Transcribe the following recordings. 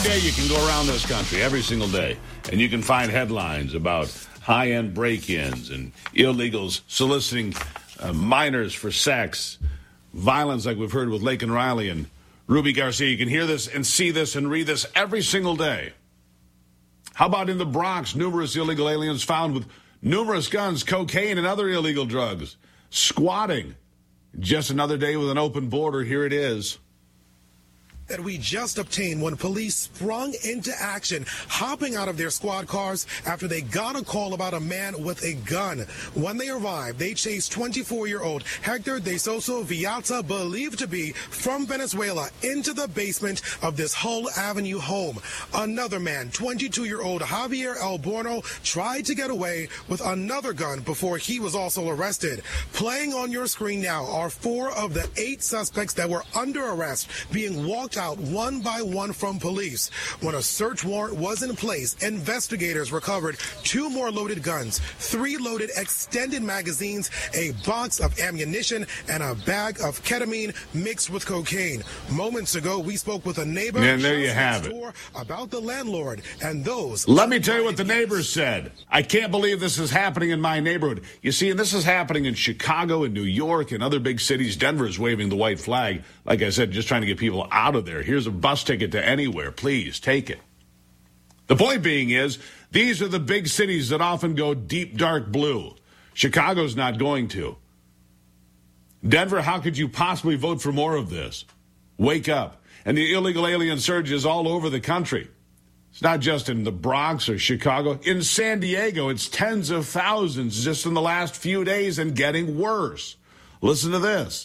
day you can go around this country, every single day, and you can find headlines about high-end break-ins and illegals soliciting minors for sex, violence like we've heard with Laken Riley and Ruby Garcia. You can hear this and see this and read this every single day. How about in the Bronx, numerous illegal aliens found with numerous guns, cocaine, and other illegal drugs, squatting. Just another day with an open border. Here it is. That we just obtained when police sprung into action, hopping out of their squad cars after they got a call about a man with a gun. When they arrived, they chased 24-year-old Hector De Soso Villata, believed to be from Venezuela, into the basement of this Hull Avenue home. Another man, 22-year-old Javier Alborno, tried to get away with another gun before he was also arrested. Playing on your screen now are 4 of the 8 suspects that were under arrest being walked out one by one from police. When a search warrant was in place, investigators recovered 2 more loaded guns, 3 loaded extended magazines, a box of ammunition, and a bag of ketamine mixed with cocaine. Moments ago, we spoke with a neighbor and there you have it. About the landlord and those. Let me tell you what the neighbors said. I can't believe this is happening in my neighborhood. You see, and this is happening in Chicago and New York and other big cities. Denver is waving the white flag. Like I said, just trying to get people out of there. Here's a bus ticket to anywhere. Please take it. The point being is, these are the big cities that often go deep, dark blue. Chicago's not going to. Denver, how could you possibly vote for more of this? Wake up. And the illegal alien surge is all over the country. It's not just in the Bronx or Chicago. In San Diego, it's tens of thousands just in the last few days and getting worse. Listen to this.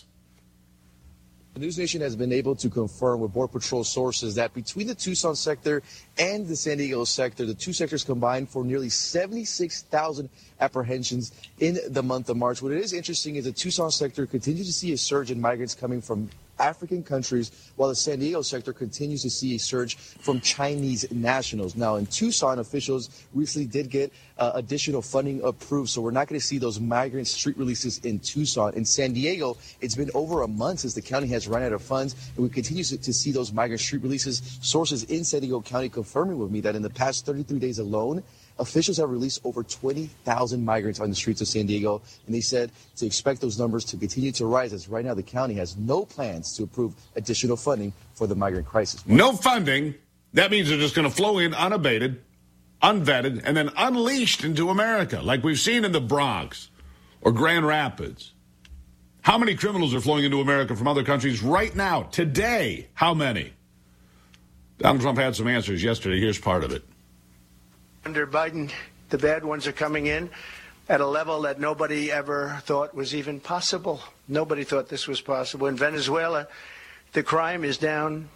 The News Nation has been able to confirm with Border Patrol sources that between the Tucson sector and the San Diego sector, the 2 sectors combined for nearly 76,000 apprehensions in the month of March. What is interesting is the Tucson sector continues to see a surge in migrants coming from African countries, while the San Diego sector continues to see a surge from Chinese nationals. Now, in Tucson, officials recently did get additional funding approved, so we're not going to see those migrant street releases in Tucson. In San Diego, it's been over a month since the county has run out of funds, and we continue to see those migrant street releases. Sources in San Diego County confirming with me that in the past 33 days alone, officials have released over 20,000 migrants on the streets of San Diego, and they said to expect those numbers to continue to rise, as right now the county has no plans to approve additional funding for the migrant crisis. No funding. That means they're just going to flow in unabated, unvetted, and then unleashed into America, like we've seen in the Bronx or Grand Rapids. How many criminals are flowing into America from other countries right now, today? How many? Donald Trump had some answers yesterday. Here's part of it. Under Biden, the bad ones are coming in at a level that nobody ever thought was even possible. Nobody thought this was possible. In Venezuela, the crime is down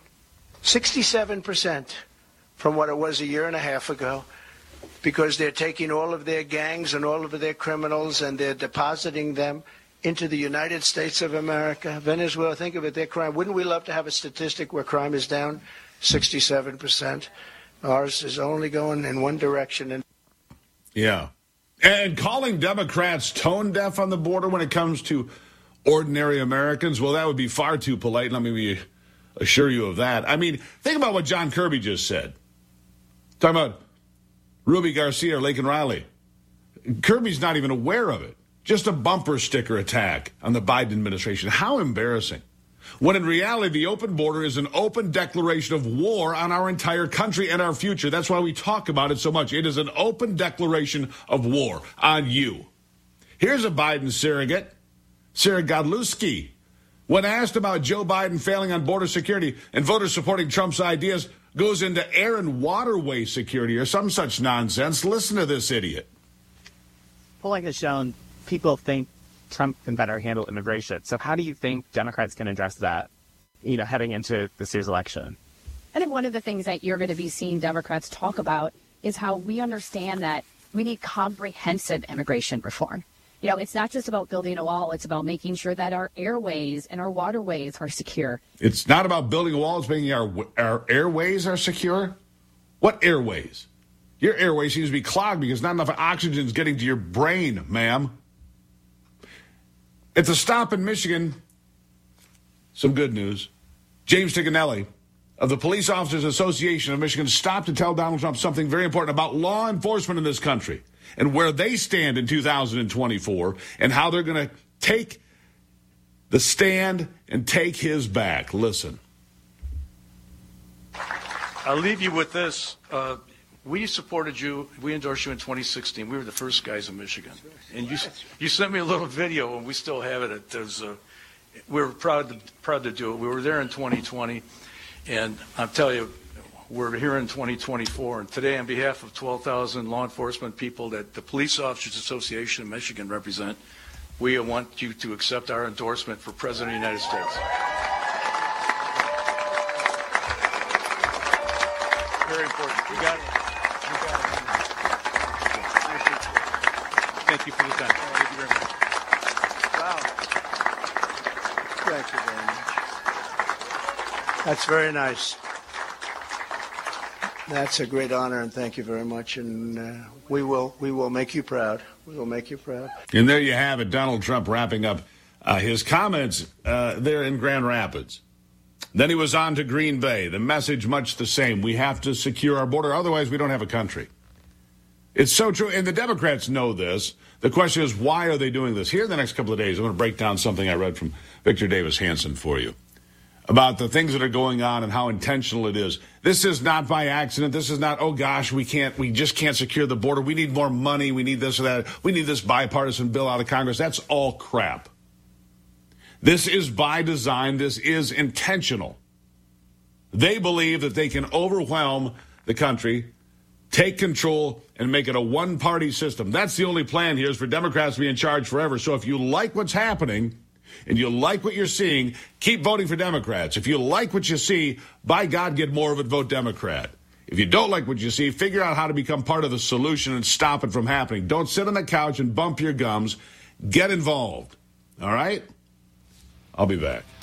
67% from what it was a year and a half ago, because they're taking all of their gangs and all of their criminals and they're depositing them into the United States of America. Venezuela, think of it, their crime. Wouldn't we love to have a statistic where crime is down 67%? Ours is only going in one direction. Yeah. And calling Democrats tone deaf on the border when it comes to ordinary Americans, well, that would be far too polite. Let me assure you of that. I mean, think about what John Kirby just said. Talking about Ruby Garcia or Laken Riley. Kirby's not even aware of it. Just a bumper sticker attack on the Biden administration. How embarrassing. When in reality, the open border is an open declaration of war on our entire country and our future. That's why we talk about it so much. It is an open declaration of war on you. Here's a Biden surrogate, Sarah Godlewski. When asked about Joe Biden failing on border security and voters supporting Trump's ideas, goes into air and waterway security or some such nonsense. Listen to this idiot. Polling has shown people think Trump can better handle immigration. So how do you think Democrats can address that, heading into this year's election? I think one of the things that you're going to be seeing Democrats talk about is how we understand that we need comprehensive immigration reform. It's not just about building a wall. It's about making sure that our airways and our waterways are secure. It's not about building a wall. It's making our airways are secure. What airways? Your airway seems to be clogged because not enough oxygen is getting to your brain, ma'am. It's a stop in Michigan. Some good news. James Ticcinelli of the Police Officers Association of Michigan stopped to tell Donald Trump something very important about law enforcement in this country and where they stand in 2024 and how they're going to take the stand and take his back. Listen. I'll leave you with this. We supported you. We endorsed you in 2016. We were the first guys in Michigan. And you sent me a little video, and we still have it. We were proud to do it. We were there in 2020. And I'll tell you, we're here in 2024. And today, on behalf of 12,000 law enforcement people that the Police Officers Association of Michigan represent, we want you to accept our endorsement for President of the United States. Very important. You got it. Thank you for the time. Thank you very much. Wow. Thank you very much. That's very nice. That's a great honor, and thank you very much. And we will make you proud. We will make you proud. And there you have it, Donald Trump wrapping up his comments there in Grand Rapids. Then he was on to Green Bay. The message much the same. We have to secure our border, otherwise we don't have a country. It's so true, and the Democrats know this. The question is, why are they doing this? Here in the next couple of days, I'm going to break down something I read from Victor Davis Hanson for you about the things that are going on and how intentional it is. This is not by accident. This is not, oh gosh, we just can't secure the border. We need more money. We need this or that. We need this bipartisan bill out of Congress. That's all crap. This is by design. This is intentional. They believe that they can overwhelm the country, take control, and make it a one-party system. That's the only plan here, is for Democrats to be in charge forever. So if you like what's happening and you like what you're seeing, keep voting for Democrats. If you like what you see, by God, get more of it, vote Democrat. If you don't like what you see, figure out how to become part of the solution and stop it from happening. Don't sit on the couch and bump your gums. Get involved. All right? I'll be back.